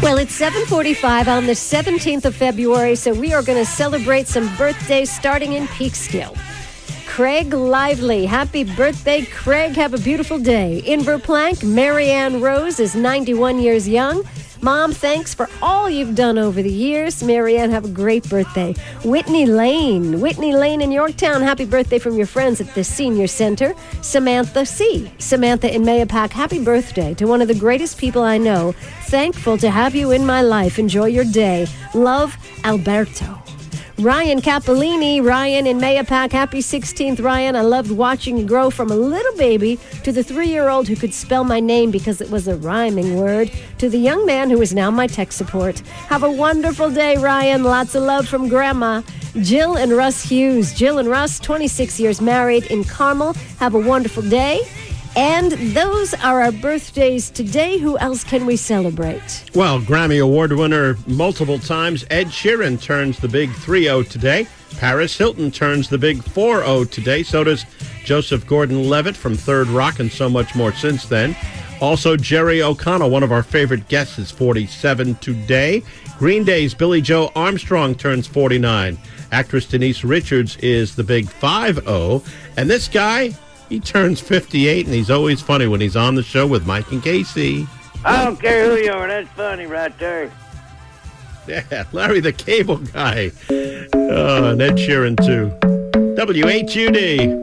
Well, it's 7:45 on the 17th of February, so we are going to celebrate some birthdays starting in Peekskill. Craig Lively. Happy birthday, Craig. Have a beautiful day. In Verplank, Marianne Rose is 91 years young. Mom, thanks for all you've done over the years. Marianne, have a great birthday. Whitney Lane. Whitney Lane in Yorktown. Happy birthday from your friends at the Senior Center. Samantha C. Samantha in Mayapack. Happy birthday to one of the greatest people I know. Thankful to have you in my life. Enjoy your day. Love, Alberto. Ryan Capolini. Ryan in Mayapack. Happy 16th, Ryan. I loved watching you grow from a little baby to the 3-year-old who could spell my name because it was a rhyming word, to the young man who is now my tech support. Have a wonderful day, Ryan. Lots of love from Grandma. Jill and Russ Hughes. Jill and Russ, 26 years married in Carmel. Have a wonderful day. And those are our birthdays today. Who else can we celebrate? Well, Grammy Award winner multiple times, Ed Sheeran turns the big 3-0 today. Paris Hilton turns the big 4-0 today. So does Joseph Gordon-Levitt from Third Rock and so much more since then. Also, Jerry O'Connell, one of our favorite guests, is 47 today. Green Day's Billie Joe Armstrong turns 49. Actress Denise Richards is the big 5-0. And this guy, he turns 58, and he's always funny when he's on the show with Mike and Casey. I don't care who you are. That's funny right there. Yeah, Larry the Cable Guy. And Ed Sheeran, too. WHUD.